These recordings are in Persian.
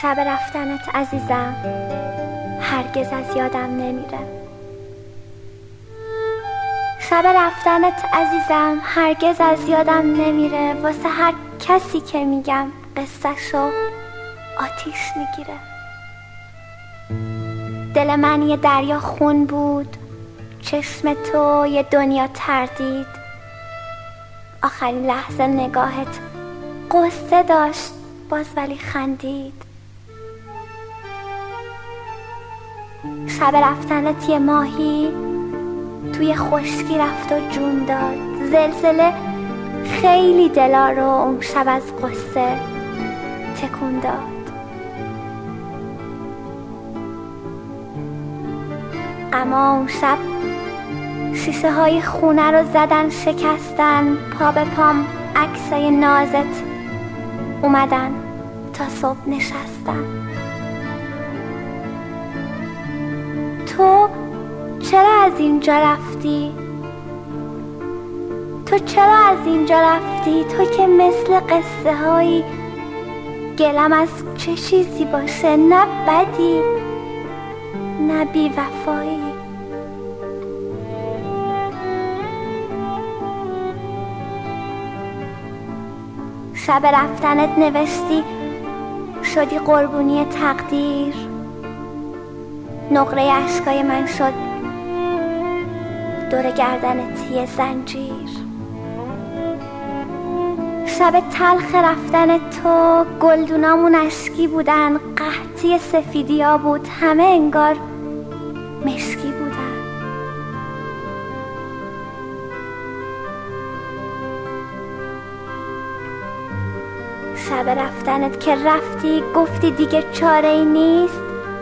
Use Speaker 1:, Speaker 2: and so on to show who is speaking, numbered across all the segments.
Speaker 1: شب رفتنت عزیزم هرگز از یادم نمیره. شب رفتنت عزیزم هرگز از یادم نمیره. واسه هر کسی که میگم قصه‌شو آتیش میگیره. دل من یه دریا خون بود، چشم تو یه دنیا تردید. آخرین لحظه نگاهت قصه داشت باز ولی خندید. شب رفتنت یه ماهی توی خشکی رفت و جون داد. زلزله خیلی دلا رو اون شب از قصه تکون داد. اما اون شب شیشه های خونه رو زدن شکستن. پا به پام عکسای نازت اومدن تا صبح نشستن. تو چرا از اینجا رفتی؟ تو چرا از اینجا رفتی؟ تو که مثل قصه هایی گلم از چه چیزی باشه، نه بدی نه بی وفایی. شب رفتنت نوشتی شدی قربونی تقدیر. نقره اشکای من شد دور گردنت یه زنجیر. شب تلخ رفتن تو گلدونامون اشکی بودن، قحطی سفیدیا بود، همه انگار مشکی بودن. شب رفتنت که رفتی گفتی دیگه چاره ای نیست.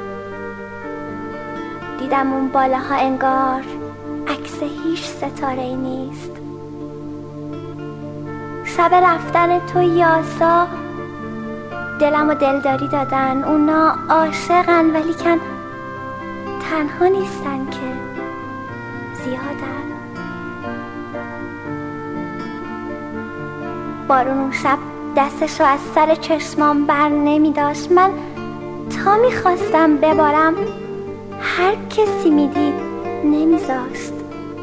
Speaker 1: دیدم اون بالاها انگار عکس هیچ ستاره ای نیست. شب رفتن تو یاسا دلم و دلداری دادن. اونا عاشقن ولیکن تنها نیستن که زیادن. بارون اون شب دستشو از سر چشمام بر نمی داشت. من تا میخواستم ببارم هر کسی میدید نمیذاشت.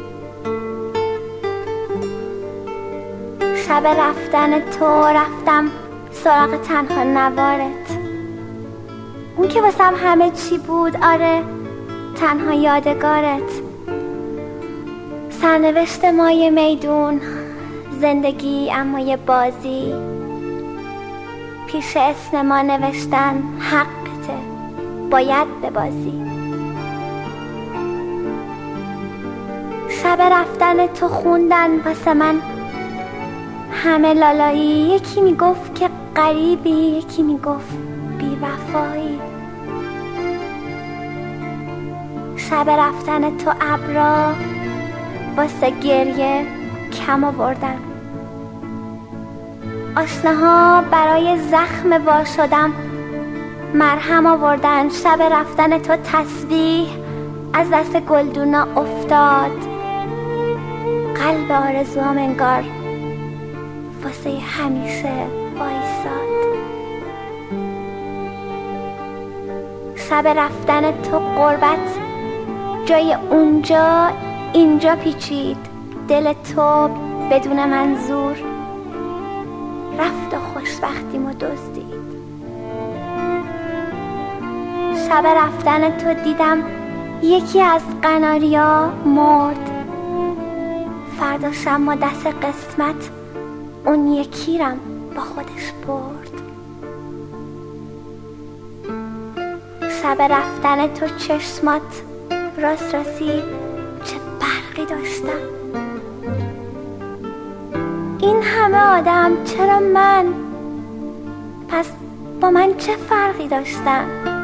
Speaker 1: شب رفتن تو رفتم سراغ تنها نوارت، اون که واسم همه چی بود. آره تنها یادگارت. سرنوشت ما یه میدون، زندگی اما یه بازی. پیش اسم ما نوشتن حقته، باید ببازی. شب رفتن تو خوندن واسه من همه لالایی. یکی میگفت که غریبی، یکی میگفت بی وفایی. شب رفتن تو ابرا واسه گریه کم آوردن. آشناها برای زخم وا شدم مرهم آوردن. شب رفتن تو تسبیح از دست گلدونا افتاد. قلب آرزوام انگار واسه همیشه وایساد. شب رفتن تو غربت جای اونجا اینجا پیچید. دل تو بدون منظور رفت و خوشبختیمو دزدید. شب رفتن تو دیدم یکی از قناریا مرد. فردا شم دست قسمت اون یکی رم با خودش برد. شب رفتن تو چشمات راست راستی چه برقی داشتن. این همه آدم چرا من؟ پس با من چه فرقی داشتن؟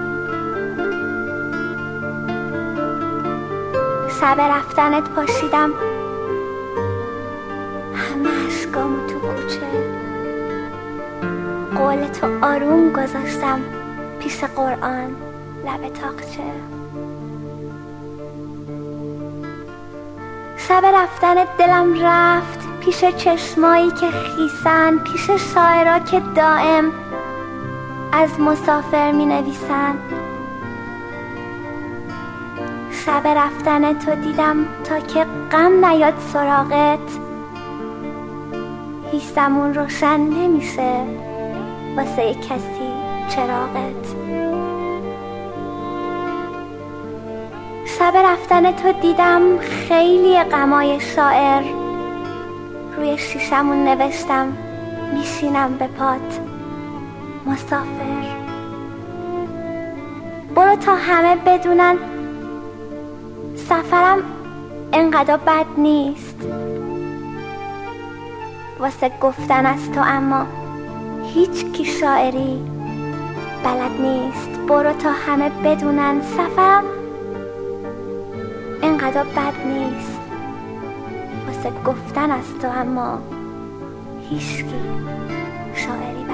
Speaker 1: شب رفتنت پاشیدم همه اشکامو تو کوچه. قول تو آروم گذاشتم پیش قرآن لب تاقچه. شب رفتنت دلم رفت پیش چشمایی که خیسن، پیش شاعرها که دائم از مسافر می نویسن. شب رفتن تو دیدم تا که غم نیاد سراغت، هیچ زمون روشن نمیشه واسه کسی چراغت. شب رفتن تو دیدم خیلی غمای شاعر، روی شیشمون نوشتم میشینم به پات مسافر. برو تا همه بدونن سفرم انقدر بد نیست، واسه گفتن از تو اما هیچ کی شاعری بلد نیست. برو تا همه بدونن سفرم انقدر بد نیست، واسه گفتن از تو اما هیچ کی شاعری